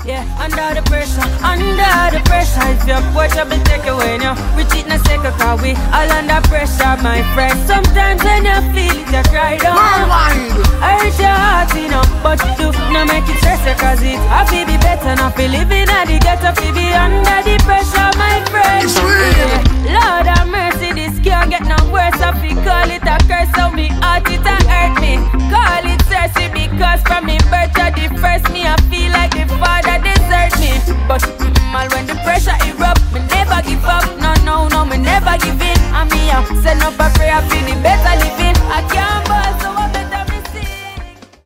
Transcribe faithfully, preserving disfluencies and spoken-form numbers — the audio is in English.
Yeah, under the pressure, under the pressure. If you're poor, trouble take away now. We cheat in a second, cause we all under pressure, my friend. Sometimes when you feel it, you cry down. Hurt your heart, you know, but do not make it stress, cause it I feel be better, not feel living at the ghetto, feel be under the pressure, my friend. It's real. Yeah.